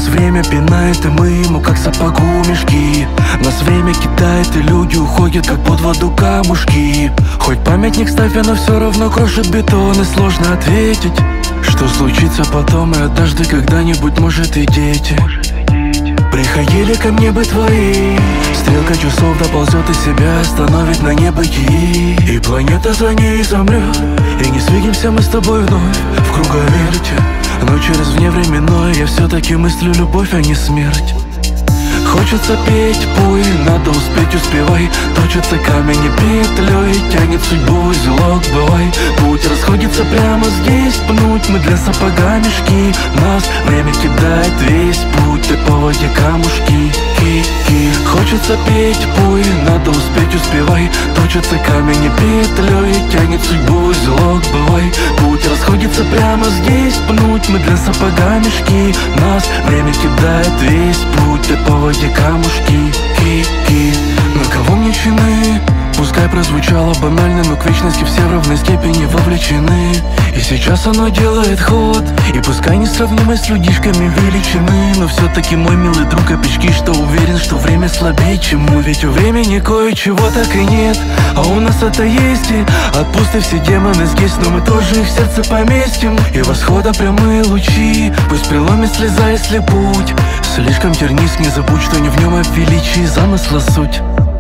Нас время пинает, и мы ему как сапогу мешки. Нас время кидает, и люди уходят как под воду камушки. Хоть памятник ставь, но все равно крошит бетон, и сложно ответить, что случится потом, и однажды когда-нибудь, может, и дети приходили ко мне бы твои. Стрелка часов доползет и себя остановит на небытии, и планета за ней замрет, и не свидимся мы с тобой вновь в круговерте. Но через вневременное я все-таки мыслю любовь, а не смерть. Хочется петь, пой, надо успеть, успевай. Точится камень и петлей, тянет судьбу узелок, бывай. Путь расходится прямо здесь, пнуть мы для сапога мешки. Нас время кидает весь путь, как по воде камушки. Хочется петь, пой, надо успеть, успевай. Точится камень и петлей, тянет судьбу узелок, бывай. Путь расходится прямо здесь, пнуть мы для сапога мешки. Нас время кидает весь путь, как по воде камушки. На кого мне чины? Пускай прозвучало банально, но к вечности все в равной степени вовлечены. И сейчас оно делает ход, и пускай несравнимой с людишками величины, но все-таки мой милый друг опечки, что уверен, что время слабее, чем мы. Ведь у времени кое-чего так и нет, а у нас это есть. И отпусти все демоны здесь, но мы тоже их в сердце поместим. И восхода прямые лучи пусть преломит слеза, если путь слишком тернист, не забудь, что не в нем, а в величии замысла суть.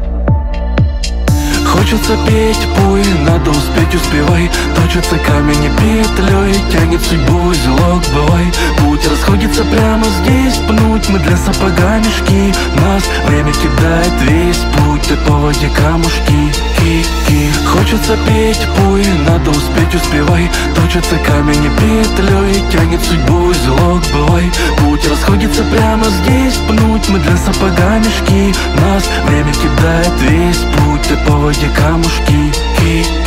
Хочется петь, пой, надо успеть, успевай. Точится камень и петлей, тянет судьбу узелок, бывай. Путь расходится прямо здесь, пнуть мы для сапога мешки. Нас время кидает весь путь, как по воде камушки. Хочется петь, пой, надо успеть, успевай. Точится камень и петлей, тянет судьбу узелок, бывай. Путь расходится прямо здесь, пнуть мы для сапога мешки. Нас время кидает весь путь, как по воде камушки.